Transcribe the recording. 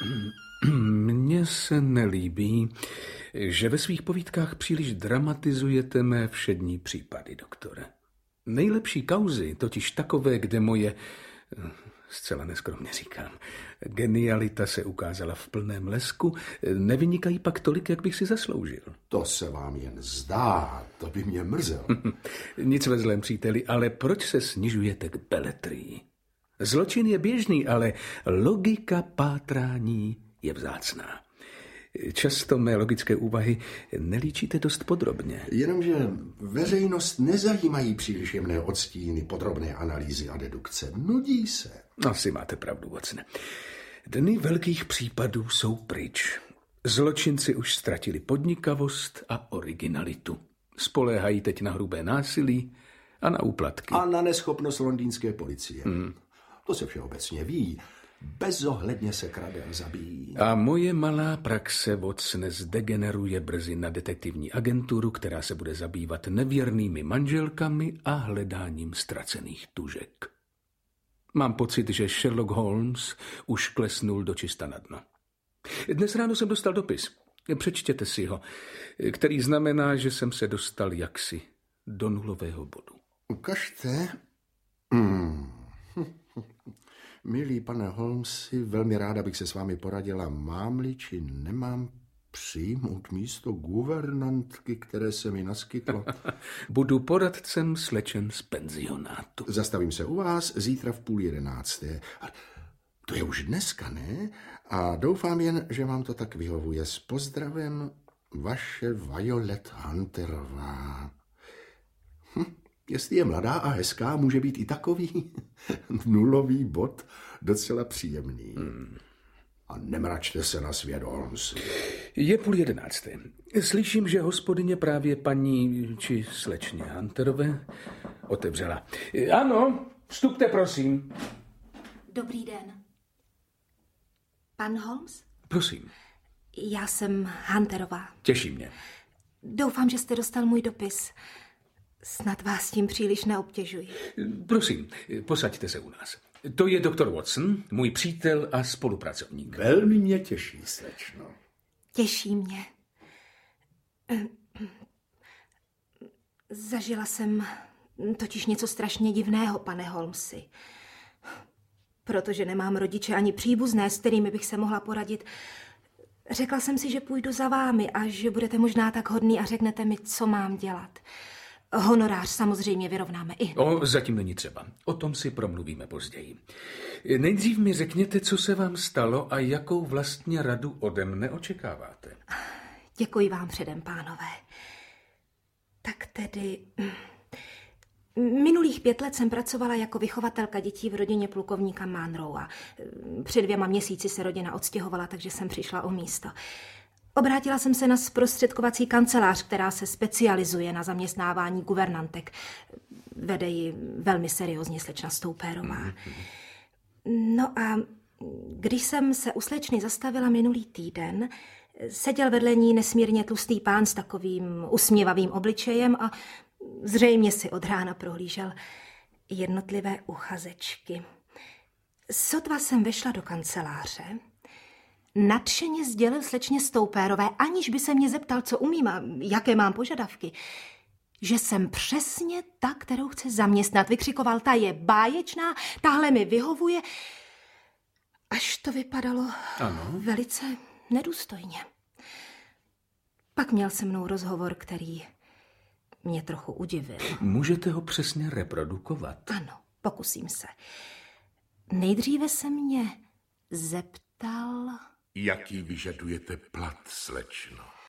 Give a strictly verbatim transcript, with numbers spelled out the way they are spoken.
Mně se nelíbí, že ve svých povídkách příliš dramatizujete mé všední případy, doktore. Nejlepší kauzy, totiž takové, kde moje, zcela neskromně říkám, genialita se ukázala v plném lesku, nevynikají pak tolik, jak bych si zasloužil. To se vám jen zdá, to by mě mrzelo. Nic ve zlém, příteli, ale proč se snižujete k beletrii? Zločin je běžný, ale logika pátrání je vzácná. Často mé logické úvahy nelíčíte dost podrobně. Jenomže veřejnost nezajímají příliš jemné odstíny, podrobné analýzy a dedukce. Nudí se. Asi máte pravdu, Watsone. Dny velkých případů jsou pryč. Zločinci už ztratili podnikavost a originalitu. Spoléhají teď na hrubé násilí a na úplatky. A na neschopnost londýnské policie. Hmm. To se všeobecně ví. Bezohledně se krade a zabíjí. A moje malá praxe, Watsone, zdegeneruje brzy na detektivní agenturu, která se bude zabývat nevěrnými manželkami a hledáním ztracených tužek. Mám pocit, že Sherlock Holmes už klesnul do čista na dno. Dnes ráno jsem dostal dopis. Přečtěte si ho, který znamená, že jsem se dostal jaksi do nulového bodu. Ukažte. Hmm. Milý pane Holmesi, velmi ráda bych se s vámi poradila, mám-li či nemám přijmout místo guvernantky, které se mi naskytlo. Budu poradcem slečen z penzionátu. Zastavím se u vás zítra v půl jedenácté. To je už dneska, ne? A doufám jen, že vám to tak vyhovuje. S pozdravem, vaše Violet Hunterová. Hm. Jestli je mladá a hezká, může být i takový nulový bod docela příjemný. Hmm. A nemračte se na svět, Holmes. Je půl jedenácté. Slyším, že hospodyně právě paní či slečně Hunterové otevřela. Ano, vstupte, prosím. Dobrý den. Pan Holmes? Prosím. Já jsem Hunterová. Těší mě. Doufám, že jste dostal můj dopis. Snad vás tím příliš neobtěžuji. Prosím, posaďte se u nás. To je doktor Watson, můj přítel a spolupracovník. Velmi mě těší, slečno. Těší mě. Zažila jsem totiž něco strašně divného, pane Holmesi. Protože nemám rodiče ani příbuzné, s kterými bych se mohla poradit. Řekla jsem si, že půjdu za vámi a že budete možná tak hodný a řeknete mi, co mám dělat. Honorář samozřejmě vyrovnáme i. O, zatím není třeba. O tom si promluvíme později. Nejdřív mi řekněte, co se vám stalo a jakou vlastně radu ode mne očekáváte. Děkuji vám předem, pánové. Tak tedy... Minulých pět let jsem pracovala jako vychovatelka dětí v rodině plukovníka Monroe. Před dvěma měsíci se rodina odstěhovala, takže jsem přišla o místo. Obrátila jsem se na zprostředkovací kancelář, která se specializuje na zaměstnávání guvernantek. Vede ji velmi seriózně slečna Stoupérová. No a když jsem se u slečny zastavila minulý týden, seděl vedle ní nesmírně tlustý pán s takovým usměvavým obličejem a zřejmě si od rána prohlížel jednotlivé uchazečky. Sotva jsem vešla do kanceláře, nadšeně sdělil slečně Stoupérové, aniž by se mě zeptal, co umím a jaké mám požadavky, že jsem přesně ta, kterou chce zaměstnat. Vykřikoval, ta je báječná, tahle mi vyhovuje, až to vypadalo ano. velice nedůstojně. Pak měl se mnou rozhovor, který mě trochu udivil. Můžete ho přesně reprodukovat? Ano, pokusím se. Nejdříve se mě zeptal... Jaký vyžadujete plat, slečno?